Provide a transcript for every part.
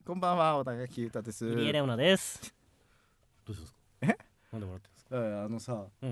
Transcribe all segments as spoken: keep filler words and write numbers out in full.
こんばんは、小田垣裕太です。 入江レオナです。どうしたんですか？ え？ なんで笑ってんですか？ あのさ、 うん、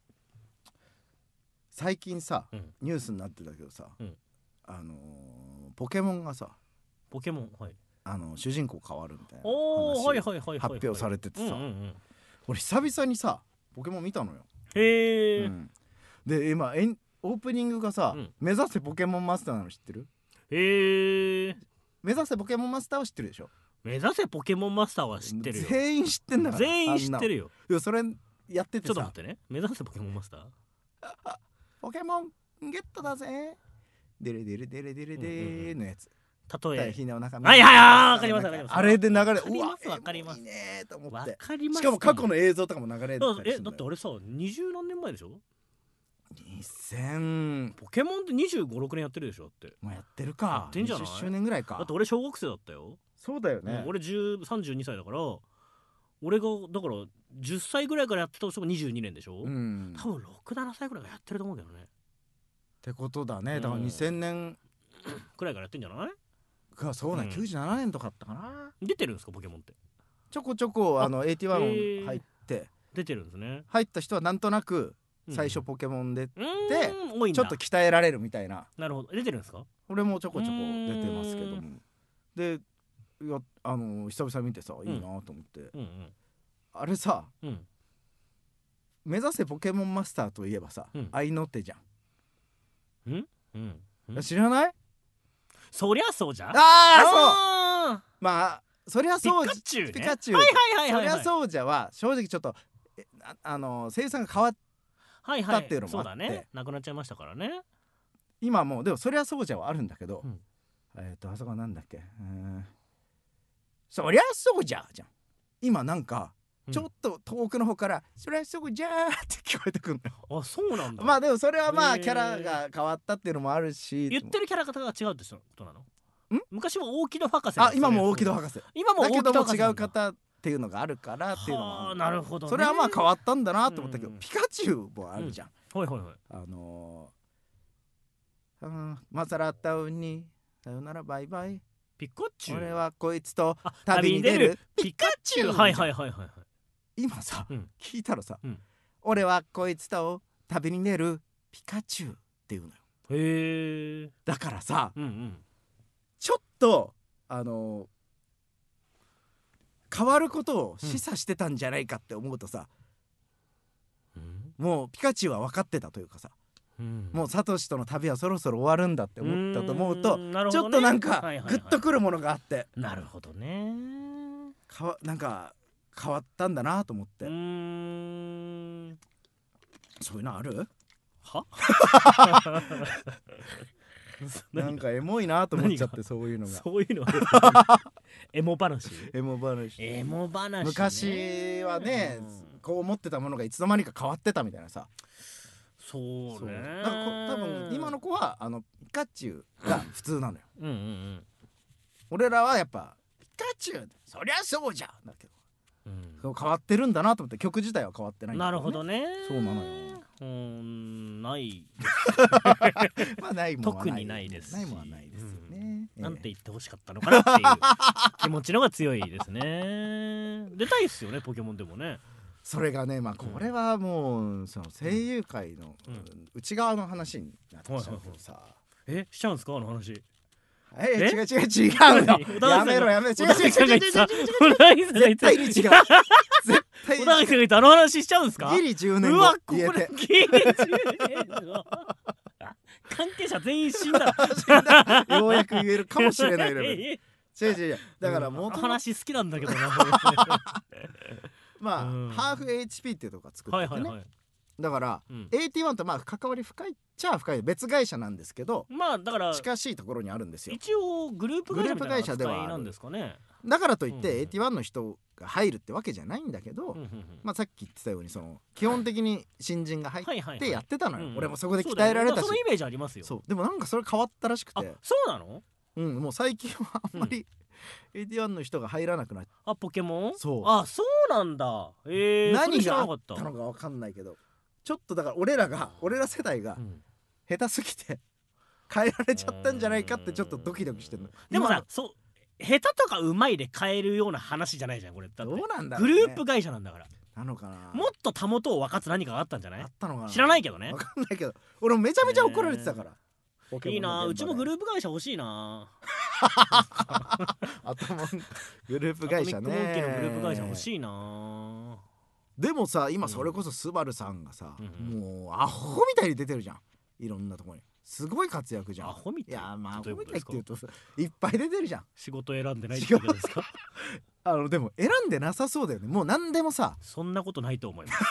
最近さ、 うん、 ニュースになってたけどさ、 うん、 あのー、ポケモンがさ、 ポケモン、はい。 あの主人公変わるみたいなおー、はい話はいはいはい、 発表されててさ、 うんうんうん、 俺久々にさポケモン見たのよ。 へー、 うん、で今エンオープニングがさ、 うん、 目指せポケモンマスターなの知ってる？ へー。 目指せポケモンマスターは知ってるでしょ？ 目指せポケモンマスターは知ってるよ。 全員知ってんだから。 全員知ってるよ。 いやそれやっててさ、 ちょっと待ってね。目指せポケモンマスター、 ポケモンゲットだぜデレデレデレデレデーのやつ、 例えひなお腹はいはいはい、わかりますわかります。 あれで流れ、 わかりますうわわかりますいいねーと思わって、 かります。 しかも過去の映像とかも流れてたりするんだよ。 え、だって俺さ、二十何年前でしょ？ にせんポケモンってにじゅうご、ろくねんやってるでしょ？だってもうやってるか、 やってんじゃない？ にじゅっしゅうねんぐらいか。 だって俺小学生だったよ。 そうだよね、 うん、俺じゅう、さんじゅうにさいだから、俺がだからじゅっさいぐらいからやってたとしてもにじゅうにねんでしょ、 うん、 多分ろく、ななさいぐらいがやってると思うけどね。 ってことだね。だからにせんねんくらいからやってんじゃない？ か、そうね、うん、きゅうじゅうななねんとかあったかな。 出てるんですかポケモンって？ ちょこちょこあの エイティワン 入って出てるんですね。 入った人はなんとなく最初ポケモンで、 うん、 でちょっと鍛えられるみたいな。 なるほど。出てるんですか？ 俺もちょこちょこ出てますけども、でいやあの久々見てさ、いいなと思って、うんうん、あれさ、うん、目指せポケモンマスターといえばさ、うん、合いの手じゃん。うんうんうん、知らない？ そりゃそうじゃん。ああそうまあそりゃそうピカチュウね。 ピカチュウ、 はいはいはいはい、はい、 そりゃそうじゃは正直ちょっと あ, あの声優さんが変わったっていうのもあって、はいはい、そうだね、 なくなっちゃいましたからね今もう。でもそりゃそうじゃはあるんだけど、うん、えっ、ー、とあそこなんだっけ、うんそりゃそうじゃじゃん。今なんかちょっと遠くの方から、うん、そりゃそうじゃーって聞こえてくるのよ。 あ、そうなんだ。 まあでもそれはまあキャラが変わったっていうのもあるし、 言ってるキャラ方が違うってことなの？ん昔は大木戸博士。 あ、今も大木戸博士。 今も大木戸博士。 だけども違う方っていうのがあるからっていうのもある。 なるほどね。 それはまあ変わったんだなと思ったけど、うん、ピカチュウもあるじゃん、 うん、はいはいはい。 あのー、うん、マザラタウンにさよならバイバイピカチュウ、 俺はこいつと旅に出るピカチュウ。 はいはいはいはいはい。 今さ、うん、聞いたらさ、うん、俺はこいつと旅に出るピカチュウっていうのよ。 へえ。 だからさ、うんうん、ちょっとあのー、変わることを示唆してたんじゃないかって思うとさ、うん、もうピカチュウは分かってたというかさ、うん、もうサトシとの旅はそろそろ終わるんだって思ったと思うと、う、ね、ちょっとなんかグッとくるものがあって、 なるほどね、 かわなんか変わったんだなと思って。うーん、そういうのある？はなんかエモいなと思っちゃって、そういうのが。 そういうのエモ話。 エモ話。 エモ話、ね。 昔はね、こう思ってたものがいつの間にか変わってたみたいなさ。 そうね。 だから多分今の子はあのピカチュウが普通なのよ。うんうんうん。俺らはやっぱピカチュウ、そりゃそうじゃんだけど、うん、変わってるんだなと思って。曲自体は変わってないんだけど、ね。なるほどね。そうなのよ。 うーん、ないまあないもんはない、 特にないですし、 ないもんはないですよね、 うん、なんて言ってほしかったのかなっていう気持ちのが強いですね。出たいっすよねポケモンでもね。 それがね、まあこれはもうその声優界の内側の話になってしまうけどさ、 うんうんうん、えしちゃうんすかあの話。 え違う違う違うよ。やめろやめろ。違う違う違う違う違う違う。絶対に違う。絶対に違う。 小田さんが言ったあの話しちゃうんすか。 ギリじゅうねんご。 うわこれギリじゅうねんご。関係者全員死んだ。 ようやく言えるかもしれないレベル。違う違う違う。だからもう話好きなんだけどな。 まあハーフ エイチピー っていうとこが作っててね。だから、うん、エイティワン とまあ関わり深いっちゃ深い別会社なんですけど、まあだから近しいところにあるんですよ。一応グループ会社ではなんですかね。だからといって、うん、エイティワン の人が入るってわけじゃないんだけど、うんうんうん、まあさっき言ってたようにその基本的に新人が入ってやってたのよ。俺もそこで鍛えられたし、 そのイメージありますよ。 そうでもなんかそれ変わったらしくて。 そうなの？ うん、もう最近はあんまり、うん、エイティワン の人が入らなくなっあポケモン。 そうあそうなんだ。えー、 何があったのか分かんないけど。ちょっとだから俺らが俺ら世代が下手すぎて変えられちゃったんじゃないかってちょっとドキドキしてるの。 でもさ、そう下手とかうまいで買えるような話じゃないじゃんこれ。だってどうなんだろうね、 グループ会社なんだから。 なのかな。 もっとたもとを分かつ何かがあったんじゃない？ あったのかな。 知らないけどね。 分かんないけど俺もめちゃめちゃ怒られてたから、 えー、いいな。うちもグループ会社欲しいな。 あともグループ会社ね。 アトミックモンキーのグループ会社欲しいな。 でもさ今それこそスバルさんがさ、うん、もうアホみたいに出てるじゃん、いろんなところに。すごい活躍じゃん。 アホみたい。 いやまあアホみたいって言うといっぱい出てるじゃん。 仕事選んでないってことですか？ あのでも選んでなさそうだよね。もう何でもさ。 そんなことないと思います。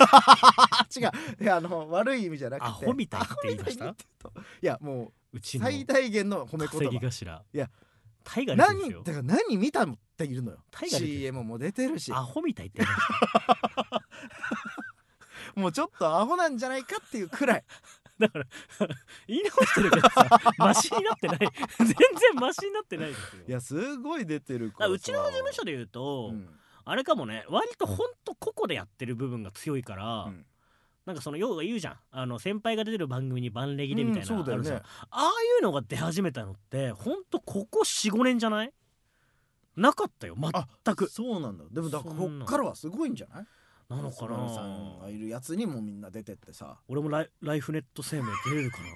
違う、いやあの悪い意味じゃなくてアホみたいって言いました。いやもう最大限の褒め言葉。 稼ぎ頭。 いやタイガーですよ。何だから何見たっているのよ。 タイガーシーエム も出てるし。 アホみたいって言いました。 もうちょっとアホなんじゃないかっていうくらい。 だから言い直してるけどさマシになってない。全然マシになってないですよ。 いやすごい出てるから。 うちの事務所で言うと、うん、あれかもね、割とほんと個々でやってる部分が強いから、うん、なんかその要は言うじゃん、あの先輩が出てる番組に番レギでみたいな、うん、そうだよね。ああいうのが出始めたのってほんとここ よん,ご 年じゃない？なかったよ全く。 そうなんだ。でもだからこっからはすごいんじゃない？ なのかな。 さんがいるやつにもみんな出てってさ。 俺もラ イ, ライフネット生命出れるかな。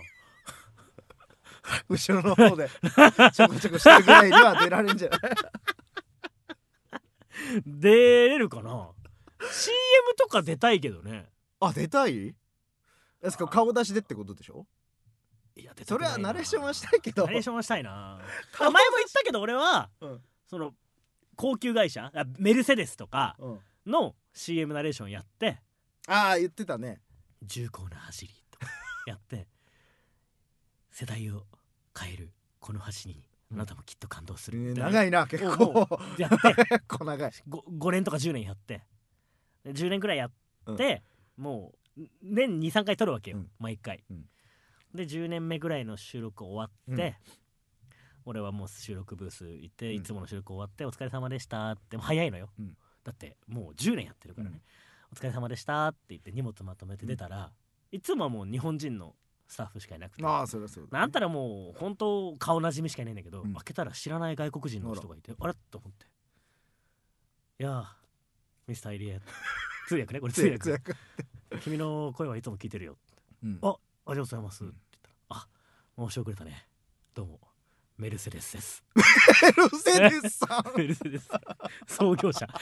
後ろの方でちょこちょこしたぐらいには出られるんじゃない？ 出れるかな。 シーエム とか出たいけどね。 あ出たいですか。顔出しでってことでしょ。 いや出たそれはナレーションはしたいけど。 ナレーションはしたいな。前も言ったけど俺は、うん、その高級会社メルセデスとかの シーエム ナレーションやって、 ああ言ってたね。 重厚な走りとかやって世代を変えるこの走りにあなたもきっと感動するみたいな、 長いな結構やって結構長い 5, ごねんとかじゅうねんやってじゅうねんくらいやって、うん、もう年 に,さん 回撮るわけよ、うん、毎回、うん、でじゅうねんめぐらいの収録終わって、うん、俺はもう収録ブース行って、うん、いつもの収録終わってお疲れ様でしたってもう早いのよ、うん、だってもうじゅうねんやってるからね、うん、お疲れ様でしたって言って荷物まとめて出たら、うん、いつもはもう日本人のスタッフしかいなくて、 ああそれはそうだね、 なんたらもう本当顔なじみしかいないんだけど、うん、開けたら知らない外国人の人がいて、あれと思って、いやミスター入江通訳ね、これ通訳君の声はいつも聞いてるよ、うん、あ、ありがとうございます、うん、って言ったら、あ、申し遅れたね、どうもメルセデスですメルセデスさんメルセデス創業者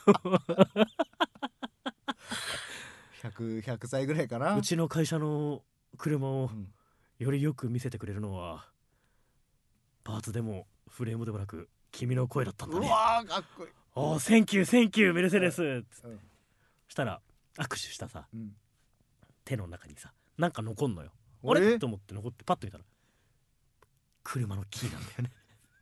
ひゃく, ひゃくさいぐらいかな。 うちの会社の車をよりよく見せてくれるのは、パーツでもフレームでもなく君の声だったんだね。 うわーかっこいい。 おーセンキューセンキューメルセデス、うん、したら握手したさ、うん、手の中にさなんか残んのよ。あれと思って残ってパッと見たら車のキーなんだよね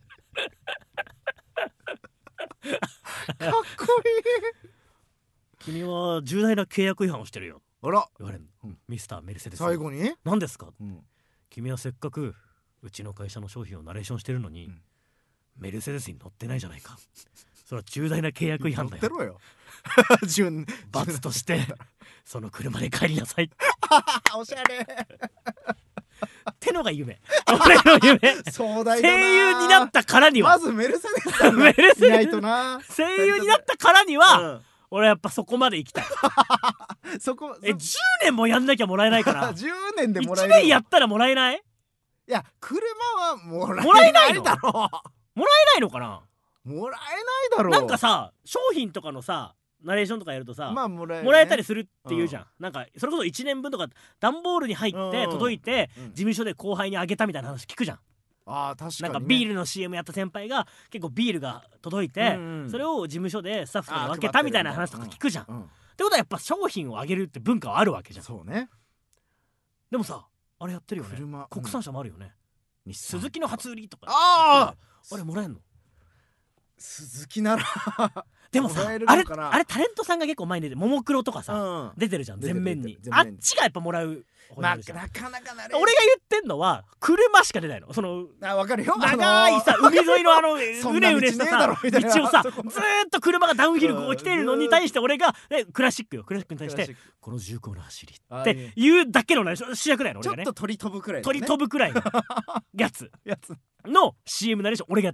かっこいい君は重大な契約違反をしてるよ、 あら言われる、うん、ミスターメルセデス。 最後に何ですか、うん、君はせっかくうちの会社の商品をナレーションしてるのに、うん、メルセデスに乗ってないじゃないかそれは重大な契約違反だよ。 乗ってろよ罰としてその車で帰りなさいおしゃれってのが夢俺の夢壮大だな。 声優になったからにはまずメルセデスさんがいないとな声優になったからには、うん、俺やっぱそこまで行きたいそこえじゅうねんもやんなきゃもらえないからじゅうねんでもらえる。 いちねんやったらもらえない？ いや車はもらえないだろう。 もらえないのかな。 もらえないだろう。 なんかさ商品とかのさナレーションとかやるとさ、まあもらえるね、もらえたりするっていうじゃん、うん、なんかそれこそいちねんぶんとか段ボールに入って届いて、うん、事務所で後輩にあげたみたいな話聞くじゃん。 あ確かに、ね、 なんかビールの シーエム やった先輩が結構ビールが届いて、うんうん、それを事務所でスタッフとかに分けたみたいな話とか聞くじゃん、うんうん、ってことはやっぱ商品をあげるって文化はあるわけじゃん。 そうね。 でもさあれやってるよね、車国産車もあるよね、うん、鈴木の初売りとかああれもらえんの。 鈴木ならでもさあれあれタレントさんが結構前に出てももクロとかさ、うん、出てるじゃん全面に。あっちがやっぱもらう方まあ、なかなかなれ俺が言ってんのは車しか出ないの。そのあ分かるよ長いさ、あのー、海沿いのあのうねうねしたさ道をさずーっと車がダウンヒルこう来てるのに対して俺が、ね、クラシックよクラシックに対してこの重厚な走りっていうだけの主役ないの俺がね。 ちょっと鳥飛ぶくらい、ね、 鳥飛ぶくらいのやつの シーエム ナレーション俺がやってんの。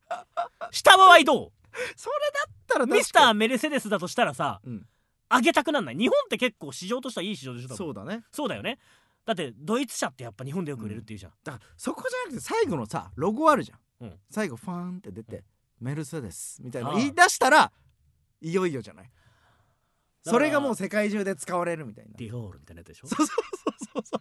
した場合どう？ それだったらミスターメルセデスだとしたらさ、 うん、 上げたくなんない？日本って結構市場としてはいい市場でしょ。 そうだね。 そうだよね。だってドイツ車ってやっぱ日本でよく売れるっていうじゃん、うん、 だからそこじゃなくて最後のさロゴあるじゃん、うん、最後ファーンって出て、うん、メルセデスみたいな言い出したらいよいよじゃない？それがもう世界中で使われるみたいな。 ディオールみたいなやつでしょ。 そうそうそうそう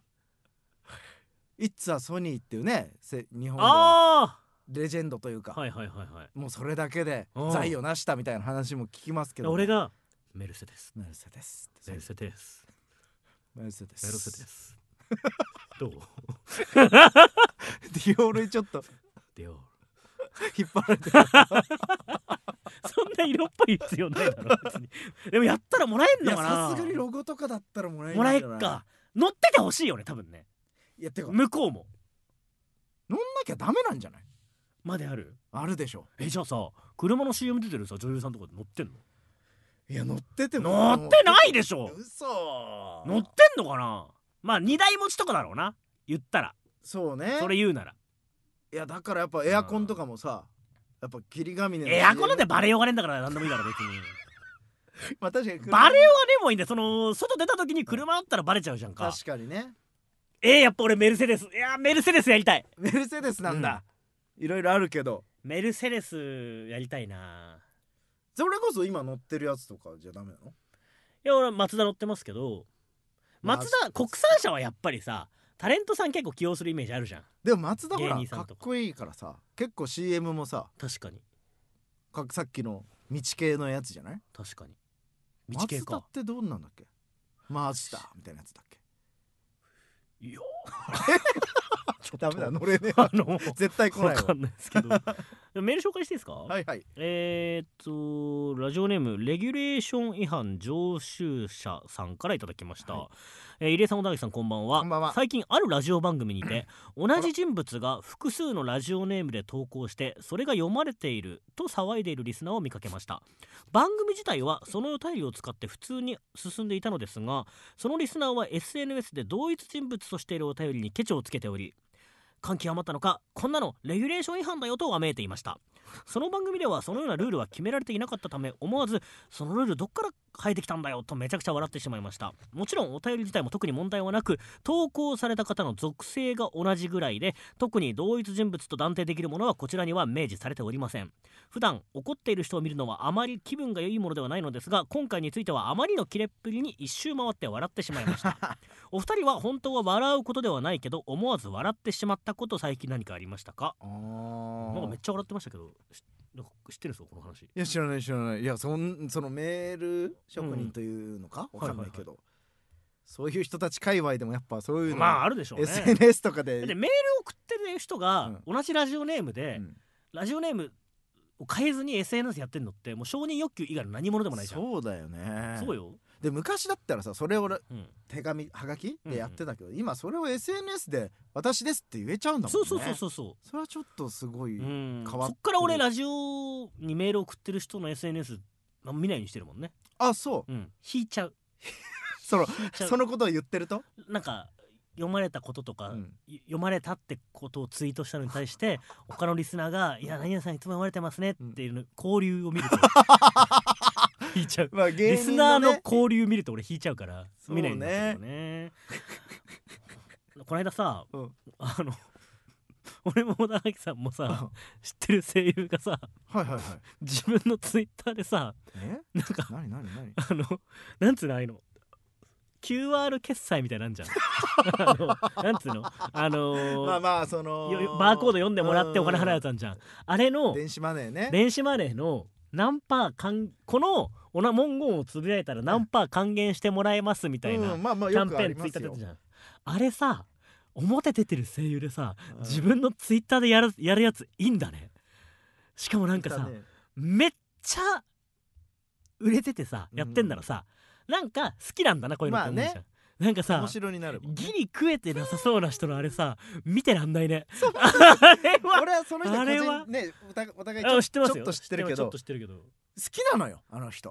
。イッツァソニーっていうね、日本ではレジェンドというか、 はいはいはいはい、 もうそれだけで財を成したみたいな話も聞きますけど、ね、 俺がメルセデスメルセデスメルセデスメルセデスメルセデスどう？ ディオールちょっとディオール引っ張られてるそんな色っぽい必要ないだろ別に。でもやったらもらえんのかな。 さすがにロゴとかだったらもらえんもらえっか。乗っててほしいよね多分ね。 いやてか向こうも乗んなきゃダメなんじゃない？ まであるあるでしょ。 えじゃあさ車の シーエム 出てるさ女優さんとか乗ってんの？ いや乗ってても乗ってないでしょ。 嘘。 乗ってんのかな。まあ荷台持ちとかだろうな言ったら。 そうね、 それ言うなら。 いやだからやっぱエアコンとかもさ、やっぱ霧ヶ峰の シーエムエアコンなんてバレようがねえんだから何でもいいだろ別にまあ確かにバレようがねえもんいいんだよ。その外出た時に車だったらバレちゃうじゃんか。 確かにね。 えー、やっぱ俺メルセデス。いやメルセデスやりたい。 メルセデスなんだ、うん、いろいろあるけどメルセデスやりたいな。 それこそ今乗ってるやつとかじゃダメなの？ いや俺マツダ乗ってますけど、マツダ国産車はやっぱりさタレントさん結構起用するイメージあるじゃん。 でもマツダほらかっこいいからさ結構 シーエム もさ確かにかさっきの道系のやつじゃない？ 確かに道系か。 マツダってどうなんだっけ？マツダみたいなやつだっけ？ いやダメだ乗れねえあの絶対来ないわ分かんないですけどメール紹介していいですか？ はいはい。 えー、っとラジオネームレギュレーション違反常習者さんからいただきました、はい。えー、入江さん小田垣さんこんばんは。 こんばんは。 最近あるラジオ番組にて同じ人物が複数のラジオネームで投稿してそれが読まれていると騒いでいるリスナーを見かけました。番組自体はそのお便りを使って普通に進んでいたのですが、そのリスナーは エスエヌエス で同一人物としているお便りにケチをつけており、感極まったのかこんなのレギュレーション違反だよとわめいていました。その番組ではそのようなルールは決められていなかったため、思わずそのルールどっから生えてきたんだよとめちゃくちゃ笑ってしまいました。もちろんお便り自体も特に問題はなく、投稿された方の属性が同じぐらいで特に同一人物と断定できるものはこちらには明示されておりません。普段怒っている人を見るのはあまり気分が良いものではないのですが、今回についてはあまりのキレっぷりに一周回って笑ってしまいましたお二人は本当は笑うことではないけど思わず笑ってしまったこと最近何かありましたか？あなんかめっちゃ笑ってましたけどなんか知ってるんですかこの話？いや知らない知らない。いやそんそのメール職人というのか、うん、わかんないけど、はいはいはい、そういう人たち界隈でもやっぱそういうのまああるでしょうね。 エスエヌエス とかででメール送ってる人が同じラジオネームで、うん、ラジオネームを変えずに エスエヌエス やってんのってもう承認欲求以外の何者でもないじゃん。 そうだよね。 そうよ。 で昔だったらさそれを、うん、手紙はがきでやってたけど、うんうん、今それを エスエヌエス で私ですって言えちゃうんだもんね。 そうそうそうそうそう。 それはちょっとすごい変わってる。 そっから俺ラジオにメール送ってる人の エスエヌエス 見ないようにしてるもんね。 あそう、 うん、引いちゃうそのそのことを言ってるとなんか読まれたこととか、うん、読まれたってことをツイートしたのに対して他のリスナーが「いや何々さんいつも読まれてますね」っていう、うん、交流を見ると引いちゃう、まあ芸人のね、リスナーの交流見ると俺引いちゃうから見ないんだけどねこの間さ、うん、あの俺も小田垣さんもさ知ってる声優がさ、 はいはいはい、 自分のツイッターでさえなんか何何何あのなんつうのああいうのキューアール 決済みたいなんじゃんあのなんつうのあのー、 まあまあそのバーコード読んでもらってお金払うやつあんじゃん。あれの電子マネーね。 電子マネーの何パー還このおな文言をつぶやいたら何パー還元してもらえますみたいなキャンペーンツイッター出たじゃん。あれさ表出てる声優でさ自分のツイッターでやる、やるやついいんだね。しかもなんかさ、ね、めっちゃ売れててさやってんならさ、うん、なんか好きなんだなこういうのって思うじゃん、まあね、なんかさ面白になるもん、ね、 ギリ食えてなさそうな人のあれさ見てらんないねあれは俺はその人個人ねお互いちょっと知ってるけど好きなのよあの人は。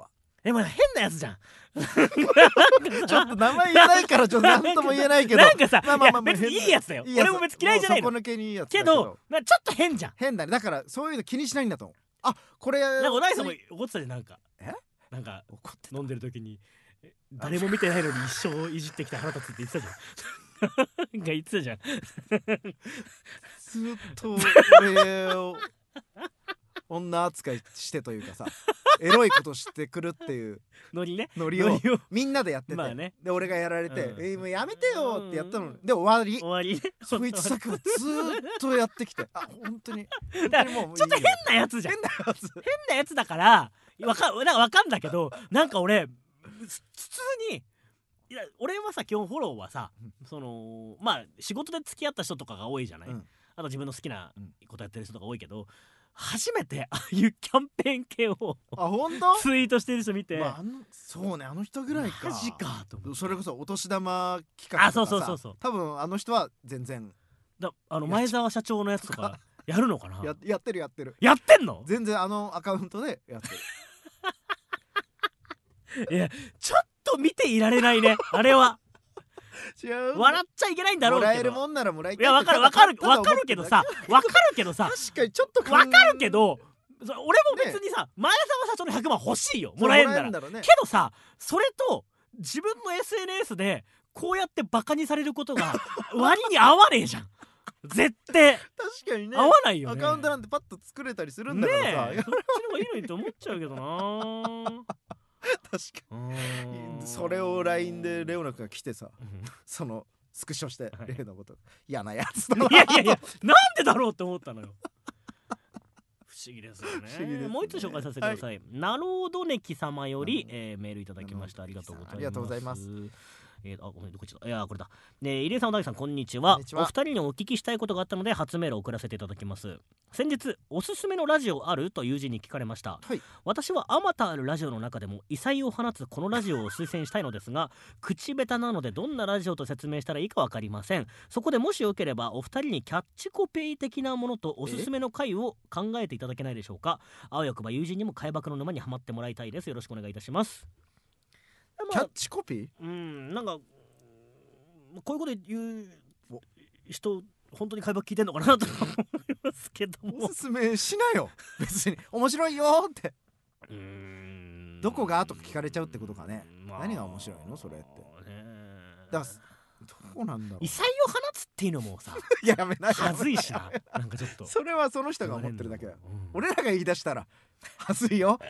でも変なやつじゃんちょっと名前言えないからちょっと何とも言えないけどなんかさ、まあまあまあ、別にいいやつだよ。俺も別に嫌いじゃないの。 底抜けにいいやつけどちょっと変じゃん。 変だね。だからそういうの気にしないんだと思う。あ、これなんかお大さんも怒ってたじゃん。なんかえなんか怒って飲んでる時に誰も見てないのに一生いじってきて腹立つって言ってたじゃんなんか言ってたじゃんずっと俺を女扱いしてというかさエロいことしてくるっていうノリねノリをみんなでやってて、 まあね、 で俺がやられて「うん、えー、もうやめてよ」ってやったので終わり終わりね。 そいつさくずっとやってきてあ本当に本当にもうちょっと変なやつじゃん。 変なやつ変なやつだからわかなんかわかんだけど、なんか俺普通にいや俺はさ基本フォローはさ、うん、そのまあ仕事で付き合った人とかが多いじゃない、うん、あと自分の好きなことやってる人とか多いけど、初めてああいうキャンペーン系をあ本当ツイートしてる人見て、 まあ、あのそうねあの人ぐらいかマジかと思って。 それこそお年玉企画とかさ、 あそうそうそうそう、 多分あの人は全然だあの前澤社長のやつとかやるのかなや, やってるやってるやってんの全然あのアカウントでやってるいやちょっと見ていられないねあれは違う笑っちゃいけないんだろうけど、 もらえるもんならもらいたい。 いや分かる分かる分かるけどさ分かるけどさ確かにちょっと分かるけど俺も別にさ、ね、前澤社長のひゃくまん欲しいよ、もらえるんだら、ね、けどさそれと自分の エスエヌエス でこうやってバカにされることが割に合わねえじゃん絶対確かにね合わないよね。 アカウントなんてパッと作れたりするんだからさ、 ねえそっちの方がいいのにと思っちゃうけどな確かにそれを ライン でレオナ君が来てさ、うん、そのスクショして、はい、例のこと嫌なやつだな。 いやいやいやなんでだろうって思ったのよ不思議ですよ ね, ねもう一つ紹介させてください、はい、なろうどねき様より、えー、メールいただきました。ありがとうございます。 ありがとうございます。 えー、あごめんどこ行っちゃった。いやこれだ。ね入江さん、小田さん、こんにちは。お二人にお聞きしたいことがあったので初メールを送らせていただきます。先日おすすめのラジオあると友人に聞かれました、はい、私はあまたあるラジオの中でも異彩を放つこのラジオを推薦したいのですが口下手なのでどんなラジオと説明したらいいか分かりません。そこでもしよければお二人にキャッチコピー的なものとおすすめの回を考えていただけないでしょうか。あわよくば友人にも海爆の沼にはまってもらいたいです。よろしくお願いいたします。 まあ、キャッチコピーうんなんかこういうこと言う人本当に会話聞いてんのかなと思いますけどもおすすめしなよ別に面白いよってうーんどこがとか聞かれちゃうってことかね、まあ、何が面白いのそれってだからどうなんだろう。 異彩を放つっていうのもさやめないはずいしななんかちょっとそれはその人が思ってるだけだよ、うん、俺らが言い出したらはずいよ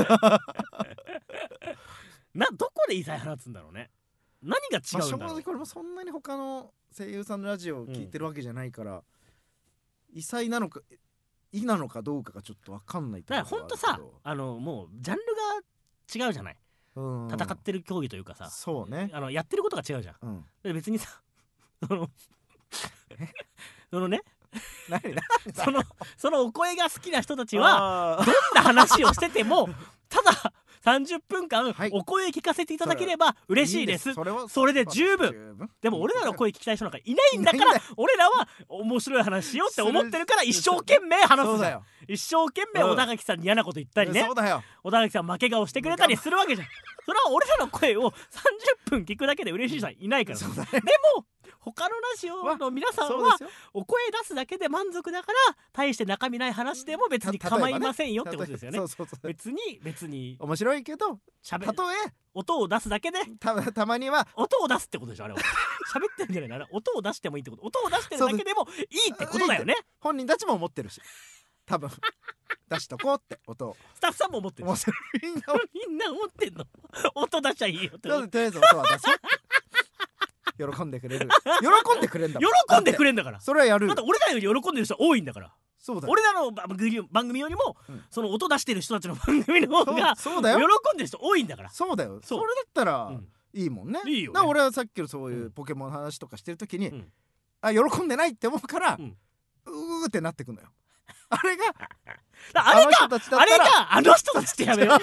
などこで異彩放つんだろうね。何が違うんだろう、 まあ、正直これもそんなに他の声優さんのラジオを聞いてるわけじゃないから、うん、異彩なのか異なのかどうかがちょっと分かんないところがあるけど。 ほんとさあのもうジャンルが違うじゃない、うん、戦ってる競技というかさそうねあのやってることが違うじゃん、うん、で別にさそのそのね何何そのそのお声が好きな人たちはどんな話をしててもたださんじゅっぷんかんお声聞かせていただければ嬉しいです。それはそれで十分。でも俺らの声聞きたい人なんかいないんだから俺らは面白い話しようって思ってるから一生懸命話すじゃん。一生懸命小田垣さんに嫌なこと言ったりね、小田垣さん負け顔してくれたりするわけじゃん。それは俺らの声をさんじゅっぷん聞くだけで嬉しい人はいないから。でも他のラジオの皆さんはお声出すだけで満足だから大して中身ない話でも別に構いませんよってことですよね。別に別に面白いけどたとえ音を出すだけでた, たまには音を出すってことでしょあれは喋ってるんじゃないな音を出してもいいってこと。音を出してるだけでもいいってことだよね。 本人たちも思ってるし多分出しとこうって音をスタッフさんも思ってるしみんなみんな思ってんの音出しちゃいいよってとりあえず音は出そう喜んでくれる喜んでくれんだもん喜んでくれんだからそれはやる。 また俺らより喜んでる人多いんだから。 そうだ俺らの番組よりも、うん、その音出してる人たちの番組の方がそうだよ喜んでる人多いんだから。 そうだよ。それだったら、うん、いいもんね。いいよね。だから俺はさっきのそういうポケモンの話とかしてる時に、うん、あ喜んでないって思うから、うん、うーってなってくのよ。あれがあれがあれがあの人たちってやめよう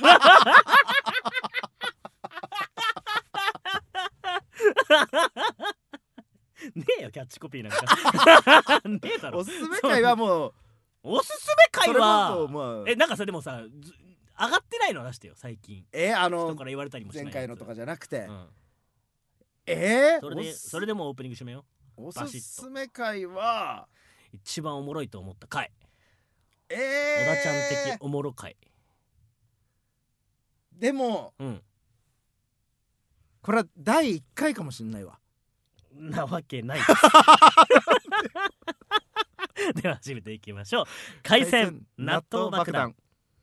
ねえよキャッチコピーなんかねえだろ。 おすすめ会はもうおすすめ会は、まあ、えなんかさでもさ上がってないの出してよ最近。 えー、あの人から言われたりもしない前回のとかじゃなくて、うん、 えー、それでそれでもオープニング締めよう。おすすめ回は一番おもろいと思った回、 えー、 小田ちゃん的おもろ回。 でも、うん、これはだいいっかいかもしんないわ。 なわけないですでは始めていきましょう。海鮮納豆爆弾。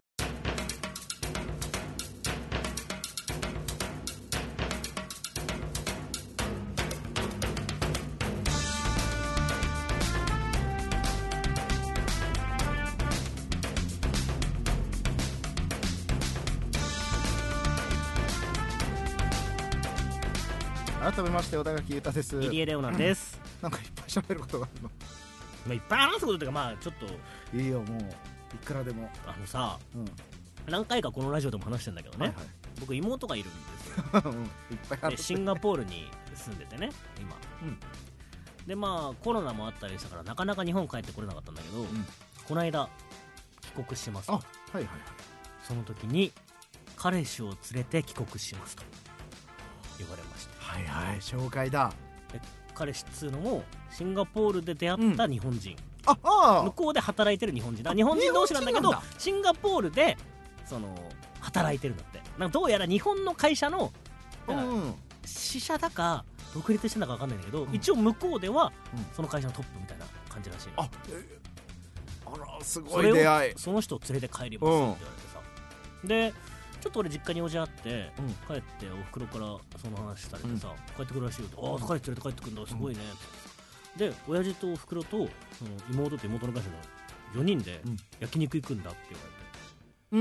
改めまして小田垣裕太です。 入江レオナです。 なんかいっぱい喋ることがあるの。 まあいっぱい話すことというか、まあちょっといいよ、もういくらでも。 あのさ、うん、何回かこのラジオでも話してんだけどね、はいはい、僕妹がいるんですよ、うん、いっぱい話シンガポールに住んでてね今、うん、でまあコロナもあったりしたからなかなか日本帰ってこれなかったんだけど、うん、この間帰国しますと。あ、はいはいはい。その時に彼氏を連れて帰国しますと言われました。 はいはい、紹介だ。 で彼氏っつうのもシンガポールで出会った日本人、 うん、ああ向こうで働いてる日本人だ。日本人同士なんだけどシンガポールでその働いてるんだって。なんかどうやら日本の会社の支社だか独立してんだか分かんないんだけど、うん、一応向こうではその会社のトップみたいな感じらしいの。 あ、あらすごい出会い。 その人を連れて帰りますって言われてさ、うん、でちょっと俺実家に用事あって、うん、帰っておふくろからその話されてさ、うん、帰ってくるらしいよって、ああ彼氏連れて帰ってくるんだすごいねって、うん、で親父とおふくろとその妹と妹の会社のよにんで焼肉行くんだって言われて、 うん、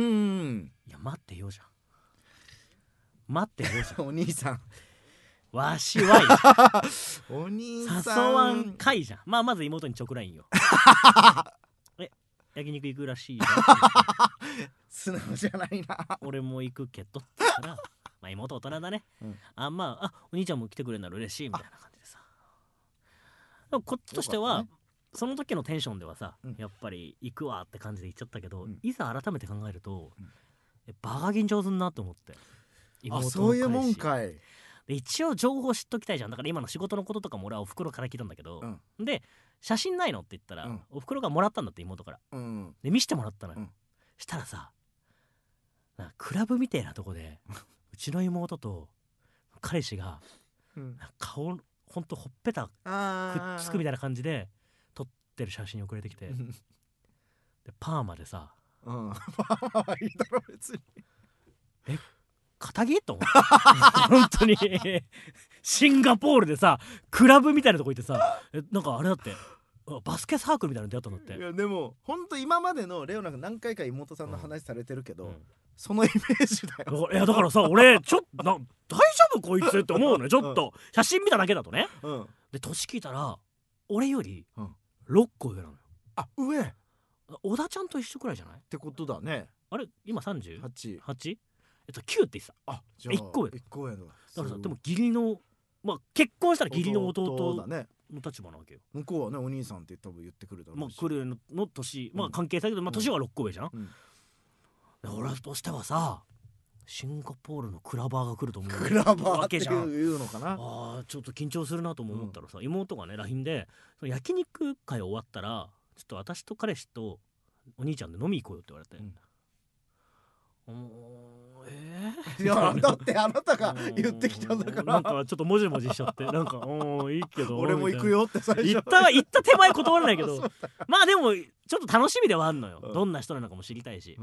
いや待ってよじゃん待ってよじゃんお兄さんわしはいお兄さん誘わんかいじゃん。まあまず妹に直ラインよえ焼肉行くらしいよ素直じゃないな。 俺も行くけどって言ったらまあ妹大人だね、うん、あまああお兄ちゃんも来てくれるなら嬉しいみたいな感じでさ。でもこっちとしては、ね、その時のテンションではさ、うん、やっぱり行くわって感じで行っちゃったけど、うん、いざ改めて考えると、うん、えバカ緊張すんなと思って。 あそういうもんかい。 で一応情報知っときたいじゃん。だから今の仕事のこととかも俺はおふくろから聞いたんだけど、うん、で写真ないのって言ったら、うん、おふくろがもらったんだって妹から、うん、で見せてもらったのよ、うん、したらさなんかクラブみたいなとこでうちの妹と彼氏が、うん、顔ほんとほっぺたくっつくみたいな感じで撮ってる写真送れてきてでパーマでさ、 うん、パーマはいいだろ別に。 え肩着と思って本当にシンガポールでさクラブみたいなとこ行ってさえなんかあれだってバスケサークルみたいなの出会ったのって。 いやでも本当今までのレオナが何回か妹さんの話されてるけど、うんうん、そのイメージだよ。 いやだからさ俺ちょっと大丈夫こいつって思うのよちょっと、うん、写真見ただけだとね、うん、で年聞いたら俺よりろっこ上なのよ。 あ上小田ちゃんと一緒くらいじゃないってことだね。 あれ今 さんじゅうはち? はちえっときゅうって言ってた。あじゃあいっこ上いっこ上だ。だからさでも義理のまあ結婚したら義理の弟だねの立場なわけよ。 向こうはねお兄さんって多分言ってくるだろうし、 まあ来るのの年、まあ関係だけど、まあ年はろっこ上じゃん、うんうん、俺としてはさシンガポールのクラバーが来ると思うクラバーっていうのかな。 あちょっと緊張するなとも思ったらさ、うん、妹がね ライン でその焼肉会終わったらちょっと私と彼氏とお兄ちゃんで飲み行こうよって言われて、うん、えー、 いやだってあなたが言ってきたんだからなんかちょっともじもじしちゃってなんかおいいけど俺も行くよって最初言った言った手前断れないけどまあでもちょっと楽しみではあるのよ、うん、どんな人なのかも知りたいし、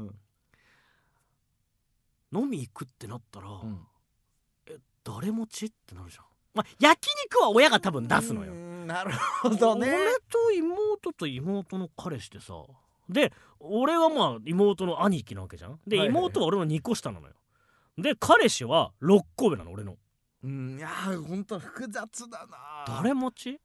うん、飲み行くってなったら、うん、え誰持ちってなるじゃん。まあ焼肉は親が多分出すのよ。 なるほどね。 俺と妹と妹の彼氏でさで俺はまあ妹の兄貴なわけじゃん。で、はいはいはい、妹は俺のにこ下なのよ。で彼氏はろっこ上なの俺の。 うんいやーほんと複雑だな。 誰持ち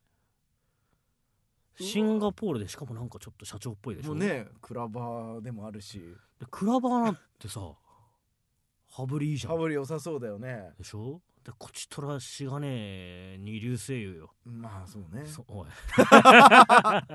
シンガポールでしかもなんかちょっと社長っぽいでしょ。 もうねクラバーでもあるしでクラバーなんてさ羽振りいいじゃん。 羽振り良さそうだよね。 でしょ。でこちとらしがね二流声優よ。 まあそうねそおい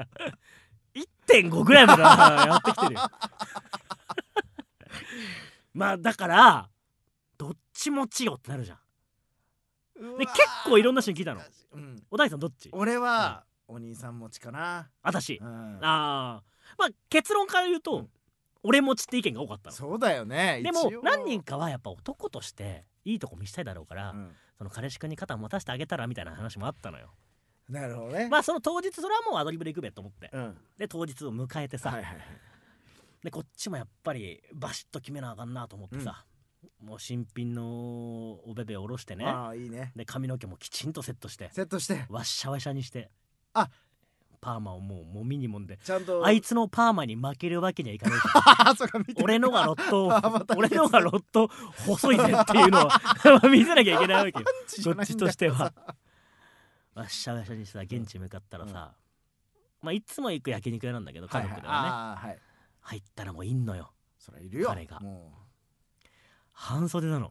いってんご ぐらいまでやってきてるよまあだからどっちもちよってなるじゃん。で結構いろんな人に聞いたの、うん、お大さんどっち？ 俺は、うん、お兄さん持ちかな。 私、うん、あまあ結論から言うと、うん、俺持ちって意見が多かったの。 そうだよね。 でも何人かはやっぱ男としていいとこ見せたいだろうから、うん、その彼氏君に肩持たせてあげたらみたいな話もあったのよ。 なるほどね。 まあその当日それはもうアドリブで行くべと思って、うん、で当日を迎えてさ、はいはいはい、でこっちもやっぱりバシッと決めなあかんなと思ってさ、うん、もう新品のおべべを下ろしてね、 あいいね、 で髪の毛もきちんとセットしてセットしてわっしゃわしゃにして、 あパーマをもうもみにもんでちゃんとあいつのパーマに負けるわけにはいかないそうか見て俺のがロット俺のがロット細いぜっていうのを見せなきゃいけないわけよこっちとしては。わっしゃわしゃにしたら現地向かったらさ、うん、まあいつも行く焼肉屋なんだけど家族ではね、はいはい、入ったらもういんのよ。 そりゃいるよ。 彼がもう半袖なの。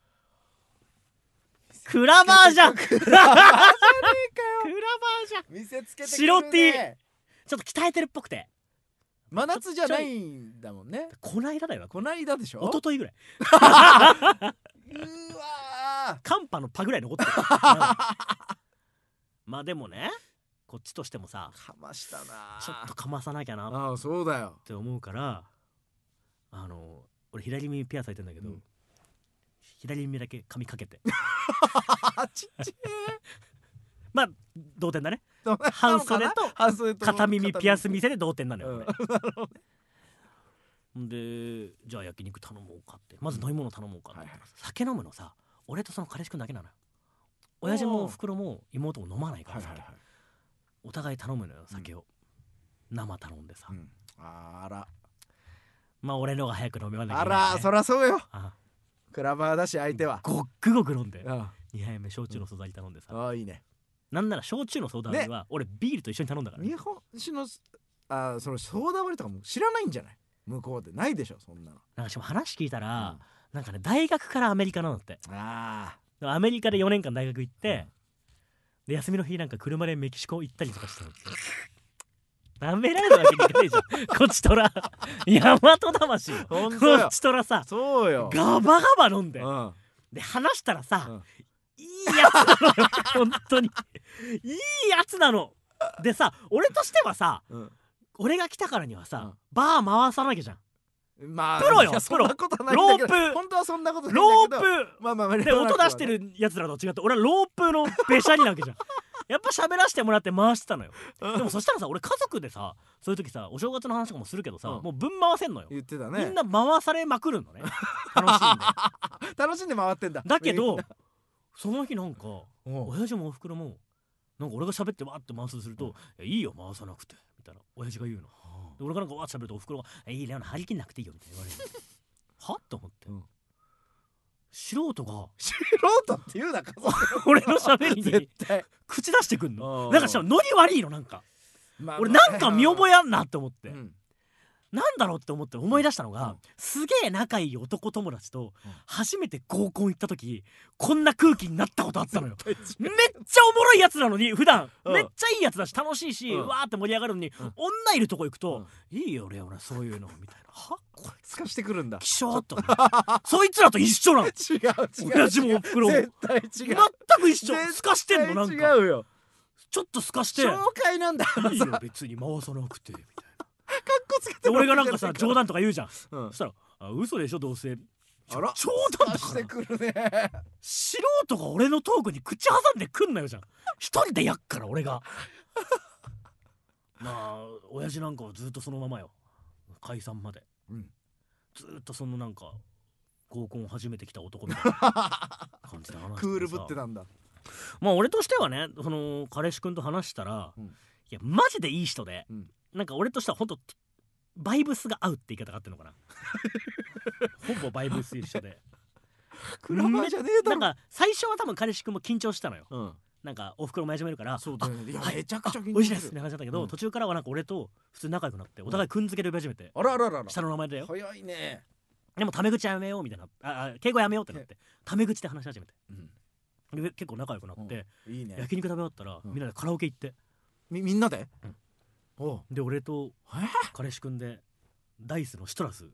クラバーじゃんクラバーじゃねえかよ。クラバーじゃん。 見せつけてくるね。 白 T ちょっと鍛えてるっぽくて真夏じゃないんだもんね。 こないだだよ。 こないだでしょ。 一昨日ぐらい。 うわ寒波のパぐらい残ってる。まあでもねこっちとしてもさかましたな、 ちょっとかまさなきゃなああそうだよって思うから、あの俺左耳ピアス開いてんだけど、うん、左耳だけ髪かけてちっちゃいまあ同点だね。半袖と片耳ピアス見せで同点なのよ、うん、でじゃあ焼肉頼もうかってまず飲み物頼もうかって、うんはいはい、酒飲むのさ俺とその彼氏くんだけなのよ。親父もおふくろも妹も飲まないから酒、はいはいはい、お互い頼むのよ酒を、うん、生頼んでさ、うん、 あらまあ俺のが早く飲めばなきゃいけない、ね、あらそらそうよ。 あクラバーだし相手はごっくごく飲んでにはいめ焼酎の素材頼んでさ、 うん、あいいね。 なんなら焼酎のソーダ割りは、ね、俺ビールと一緒に頼んだから、ね、 日本酒のあそのソーダ割りとかも知らないんじゃない向こうでないでしょそんなの。 なんかしかも話聞いたら、うん、なんかね大学からアメリカなのって。 あアメリカでよねんかん大学行って、うん、で休みの日なんか車でメキシコ行ったりとかしたのってなめられるわけにいかないじゃんこっちとら大和魂こっちとらさそうよガバガバ飲んで、うん、で話したらさ、うん、いいやつなのよ本当にいいやつなのでさ俺としてはさ、うん、俺が来たからにはさ、うん、バー回さなきゃじゃん。まあ、プロよプロロープ本当はそんなことないんだけどロープ、まあまあまあ、で音出してるやつらと違って俺はロープのべしゃりなわけじゃんやっぱ喋らせてもらって回してたのよでもそしたらさ俺家族でさそういう時さお正月の話とかもするけどさ、うん、もう分回せんのよ。 言ってたね。 みんな回されまくるのね楽しんで楽しんで回ってんだ。 だけどその日なんか親父もおふくろもなんか俺が喋ってわーって回すとすると、うん、いいよ回さなくてみたいな親父が言うの。で俺がなんかわーって喋るとおふくろがいいレオナ張り切んなくていいよみたいな言われるはと思って、うん、素人が素人って言うなか俺の喋りに口出してくんの。なんかしかもノリ悪いのなんか、まあ、俺なんか見覚えあんなって思って、うん、なんだろうって思って思い出したのが、うん、すげえ仲いい男友達と初めて合コン行った時こんな空気になったことあったのよめっちゃおもろいやつなのに普段、うん、めっちゃいいやつだし楽しいし、うん、わーって盛り上がるのに、うん、女いるとこ行くと、うん、いいよ俺俺そういうのみたいなはこれ透かしてくるんだ気象とそいつらと一緒なの。違う違う親父もおふくろも絶対違う全く一緒透かしてんのなんか違うよちょっと透かして紹介なんだいいよ別に回さなくてみたいなかっこつけて俺がなんかさ冗談とか言うじゃん、うん、そしたらあ嘘でしょどうせあら冗談だしてくるね。 素人が俺のトークに口挟んでくんなよじゃん一人でやっから俺がまあ親父なんかはずっとそのままよ解散まで、うん、ずっとそのなんか合コンを初めて来た男みたいな感じで話してクールぶってたんだ。 まあ俺としてはねその彼氏くんと話したら、うん、いやマジでいい人で、うん、なんか俺としてはほんとバイブスが合うって言い方があってるのかなほぼバイブス一緒でクラマじゃねえだろ。 なんか最初は多分彼氏くんも緊張したのよ、うん、なんかおふくろも始めるからそうだよね。いや、 はい、 めちゃくちゃ緊張する。 美味しいですって話だったけど、うん、途中からはなんか俺と普通に仲良くなってお互いくんづけで呼び始めて、 うん、あらあらあら下の名前だよ。 早いね。 でもタメ口やめようみたいなあ敬語やめようってなってタメ口で話し始めて、うん、で結構仲良くなって、うん、いいね、焼肉食べ終わったら、うん、みんなでカラオケ行ってみみんなで、 うん、おで俺と彼氏くんでダイスのシトラス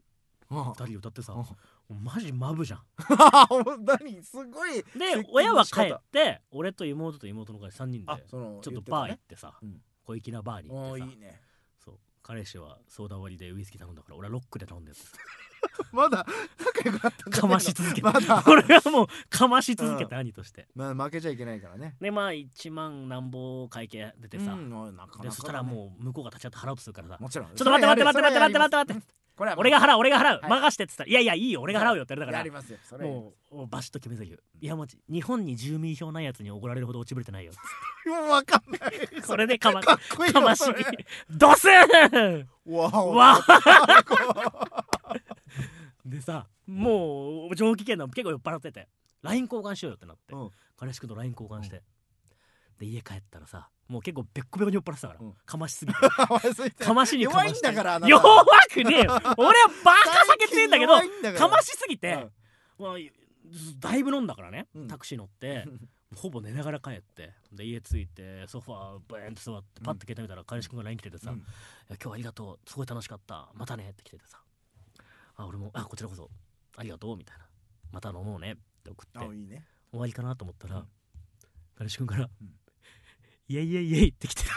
ふたり歌ってさ、マジマブじゃん何すごい。 で親は帰って俺と妹と妹の会さんにんでちょっとバー行ってさ、小粋なバーに行ってさ、そう彼氏はソーダ割りでウイスキー頼んだから俺はロックで頼んでやってさまだ仲良くなったんだ。 かまし続けて、ま、俺はもうかまし続けて兄として、 まあ負けちゃいけないからね。 でまあいちまんなんぼ会計出てさ、でそしたらもう向こうが立ち会って払おうとするからさ、 もちろんちょっと待って待って待って待って待って待って待って俺が払う俺が払う任してって言ったら、いやいやいいよ俺が払うよって言われたから、もうバシッと決めたけど、いやもう日本に住民票ないやつに怒られるほど落ちぶれてないよもう分かんないそれでかまかましドスーンわでさ、もう上機嫌な結構酔っ払ってて ライン 交換しようよってなって、彼氏くんと ライン 交換して、で家帰ったらさ、もう結構べっこべこに酔っ払ってたから、かましすぎてかましにかまし弱いんだから。 弱くねえよ俺はバカ酒強いんだけどかましすぎて、だいぶ飲んだからね、タクシー乗ってほぼ寝ながら帰って、で家着いてソファーブーンって座ってパッて携帯見たら彼氏くんが ライン 来ててさ、今日はありがとうすごい楽しかったまたねって来ててさ、あ俺もあこちらこそありがとうみたいな、また飲もうねって送って終わりかなと思ったら、彼氏くんからイエイイエイイエイって来てる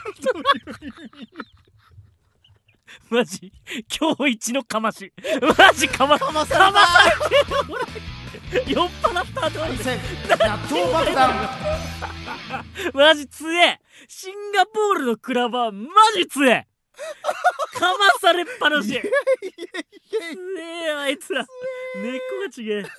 マジ今日一のかまし、マジかまかまされてる酔っ払った後に納豆爆弾マジ強え、シンガポールのクラブはマジ強えかまされっぱなし強えあいつら根っこが違え。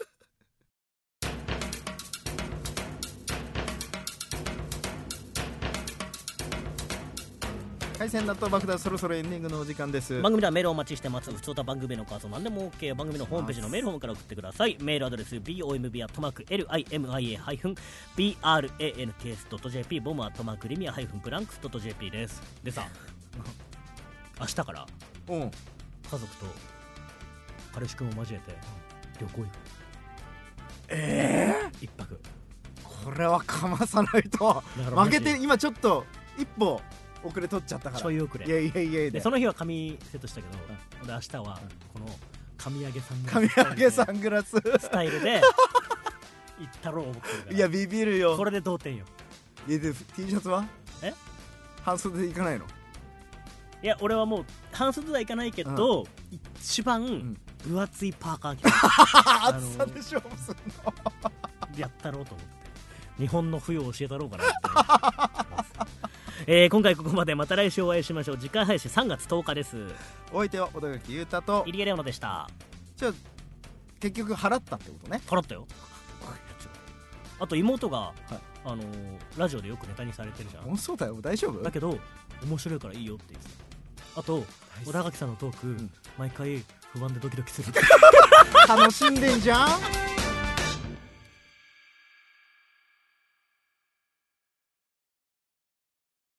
海鮮納豆爆弾、そろそろエンディングのお時間です。 番組ではメールをお待ちしてます。普通た番組の感想何でも OK、 番組のホームページのメールフォームから送ってください。メールアドレス ボム アットマーク エルアイエムアイエー ブランクス ドット ジェーピー ボム アットマーク リミア ブランクス ドット ジェーピー です。でさ明日から家族と彼氏くんを交えて旅行行く。 ええー、 一泊。 これはかまさないと負けて、今ちょっと一歩遅れ取っちゃったから、 ちょい遅れ。 いやいやいや、 でその日は髪セットしたけど、うん、で明日はこの髪上げサングラス髪上げサングラススタイルで行ったろう思ってるから。 いやビビるよ、 これで同点よ。 いやで T シャツはえ半袖で行かないの？ いや俺はもう半袖では行かないけど、うん、一番分厚いパーカー着て厚さで勝負するのやったろうと思って日本の冬を教えたろうかなってえー、今回ここまで。また来週お会いしましょう。次回配信さんがつとおかです。 お相手は小田垣裕太と入江レオナでした。 じゃあ結局払ったってことね。 払ったよ。あと妹が、はい、あのー、ラジオでよくネタにされてるじゃん。 そうだよ、大丈夫だけど面白いからいいよって言ってた。あと小田垣さんのトーク、うん、毎回不安でドキドキする楽しんでんじゃん